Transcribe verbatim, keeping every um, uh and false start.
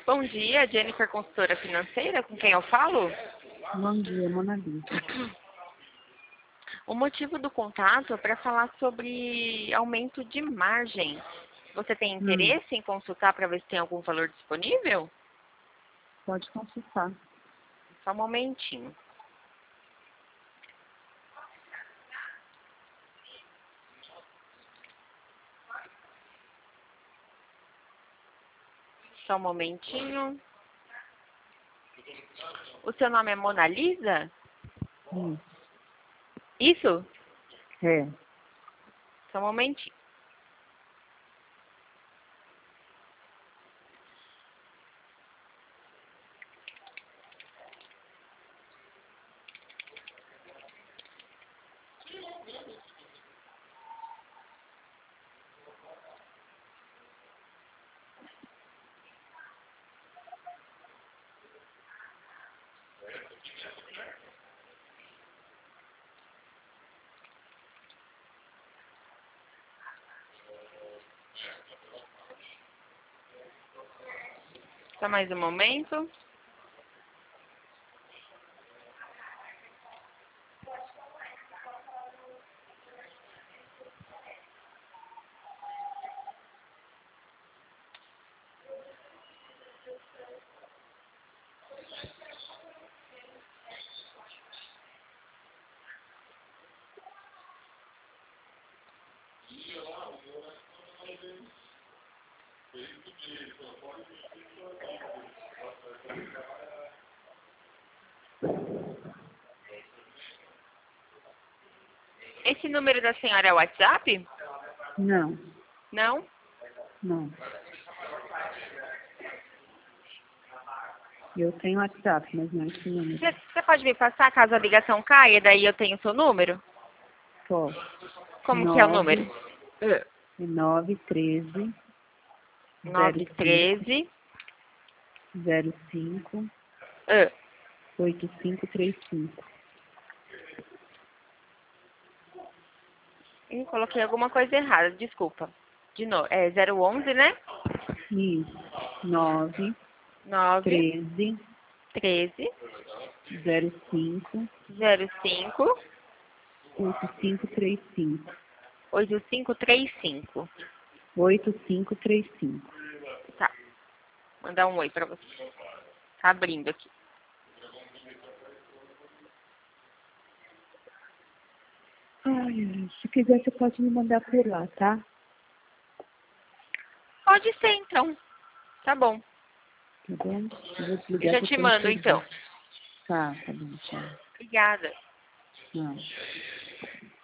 Bom dia, Jennifer, consultora financeira, com quem eu falo? Bom dia, Mona Lisa. O motivo do contato é para falar sobre aumento de margem. Você tem Hum, interesse em consultar para ver se tem algum valor disponível? pode consultar. Só um momentinho. Só um momentinho. O seu nome é Mona Lisa? Hum, Isso? é. Só um momentinho. Só mais um momento. Esse número da senhora é o WhatsApp? Não, Não? não. Eu tenho WhatsApp, mas não é esse número. Você você pode me passar caso a ligação caia, daí eu tenho o seu número? Posso. Como que é o número? Nove, nove, treze, zero nove cinco, treze. zero cinco, Ah, oito cinco três cinco. eu coloquei alguma coisa errada, desculpa. De novo, é zero onze, né? Isso. Nove, nove treze, treze zero cinco, zero cinco oito cinco três cinco. oito cinco três cinco. Oito cinco três cinco. Tá, mandar um oi pra você. Tá abrindo aqui. Ai, se quiser você pode me mandar por lá, tá? Pode ser, então. Tá bom. Tá bom? Eu vou Eu desligar já que eu te tô no mando, então. serviço. Tá, tá bom, tchau. Obrigada. Tchau.